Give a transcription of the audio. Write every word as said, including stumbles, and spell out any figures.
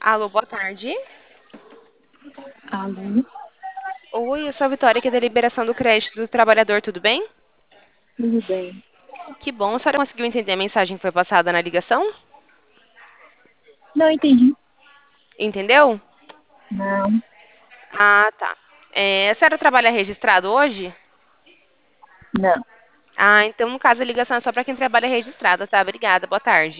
Alô, boa tarde. Alô, Oi, eu sou a Vitória aqui da Liberação do Crédito do Trabalhador, tudo bem? tudo bem? Que bom, a senhora conseguiu entender a mensagem que foi passada na ligação? Não entendi. Entendeu? Não, Ah, tá. É, a senhora trabalha registrado hoje? não. Ah, então no caso a ligação é só para quem trabalha registrado, tá? Obrigada, boa tarde.